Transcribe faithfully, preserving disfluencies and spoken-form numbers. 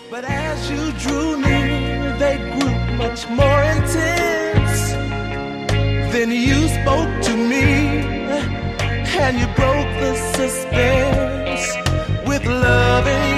But as you drew near, they grew much more intense. Then you spoke to me, and you broke the suspense with love in